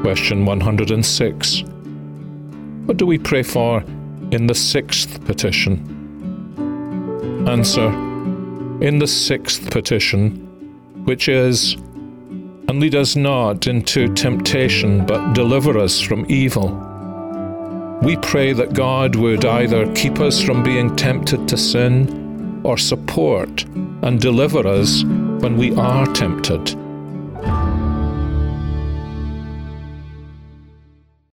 Question 106. What do we pray for in the sixth petition? Answer. In the sixth petition, which is, "And lead us not into temptation, but deliver us from evil," we pray that God would either keep us from being tempted to sin or support and deliver us when we are tempted.